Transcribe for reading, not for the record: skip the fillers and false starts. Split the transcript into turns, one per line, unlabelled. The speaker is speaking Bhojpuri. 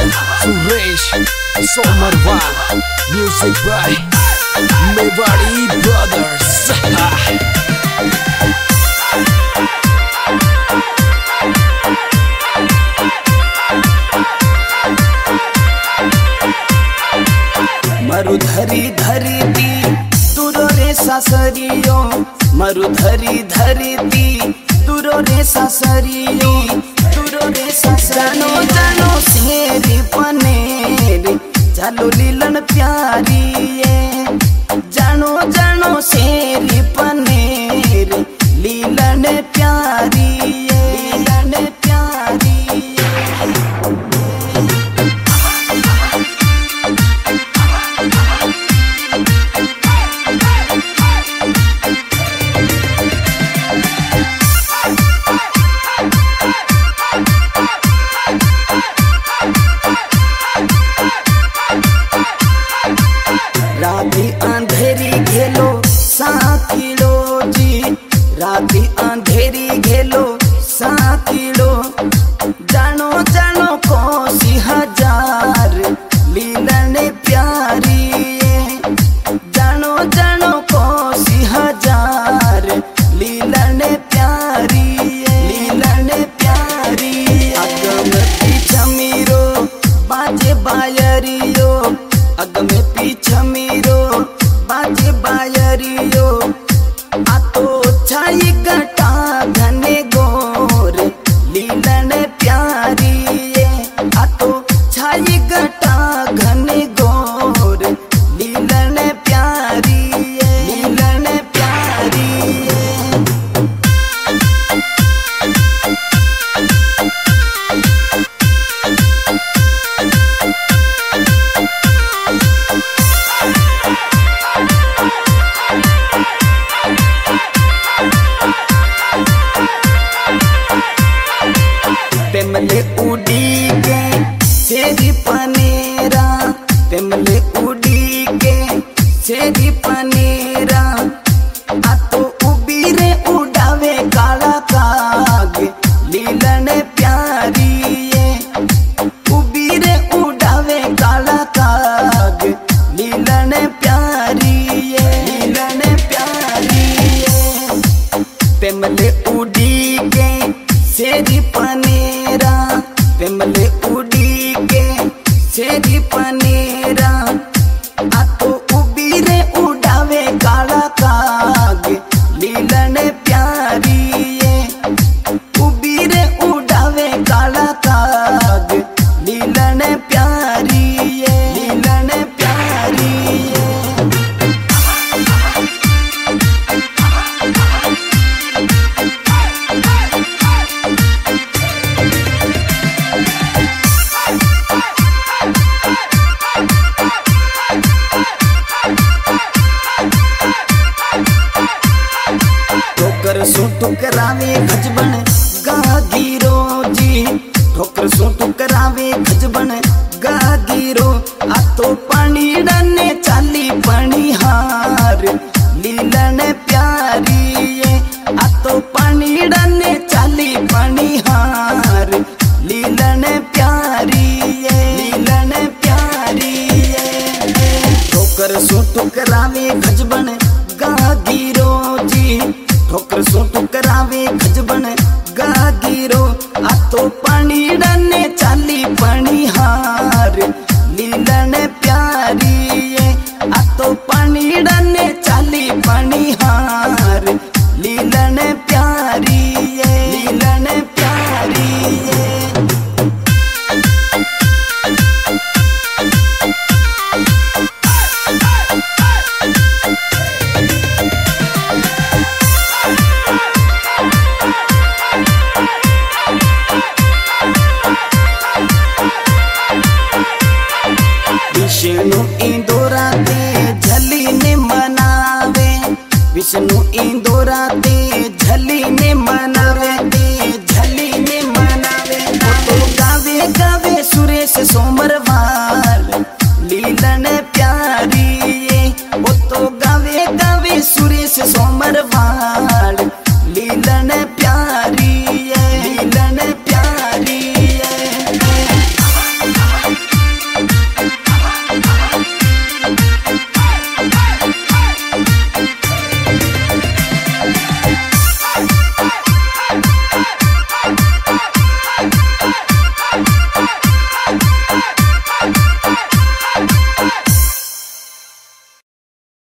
Suresh Somarwa, music by Mewari Brothers.
मरुधरी धरी दी तुरो रे सासरियो, मरुधरी धरी दी तुरो रे सासरियो, तुरो रे सासरियो। जानो जानो सेरी पनेरी चालो लीलन प्यारी ये, जानो जानो सेरी पनेरी लीलन प्यारी ये, लीलन प्यारी ये। राती अंधेरी घेलो साकिलो जी, राती अंधेरी घेलो साकिलो। जानो जानो कोसी हजार लीलन प्यारी ये, जानो जानो कोसी हजार लीलन प्यारी ये, लीलन प्यारी ये। अगम पीछा मीरो बाजे बायरियो, अगम पीछा मीरो बाजे बायरियो। आतो छाई गटा घने गोर लीलन प्यारी ये, आतो छाई गटा घने गोर लीलन प्यारी ये, लीलन प्यारी ये। पेमले उड़ी के सेरी पनेरा, पेमले उड़ी के सेरी पनेरा। आतो उबीरे उड़ावे काला काग लीलन प्यारी ये, उबीरे उड़ावे काला काग लीलन प्यारी ये, लीलन प्यारी ये। पेमले उड़ी के सेरी पनेरा, पेमले उड़ी के सेरी पनेरा। आतो उबीरे उड़ावे काला काग लीलन प्यारी ये, उबीरे उड़ावे काला काग लीलन प्यारी ये, लीलन प्यारी ये। ठोकर सो ठुकरावे खजबन गागीरो जी, ठोकर सो ठुकरावे खजबन गागीरो। आतो पानी डने चाली पानी हार लीलन प्यारी ये, आतो पानी डने चाली पानी हार लीलन प्यारी ये, लीलन प्यारी ये। ठोकर सो ठुकरावे खजबन गागीरो जी, ठोकर सो ठुकरावे खजबन गागीरो। आतो पानी डने चाली पानी हार लीलन प्यारी ये, आतो पानी डने चाली पानी हार लीलन प्यारी ये, लीलन प्यारी ये। विष्णु इंदोरा ते झली ने मनावे, विष्णु इंदोरा ते झली ने मना।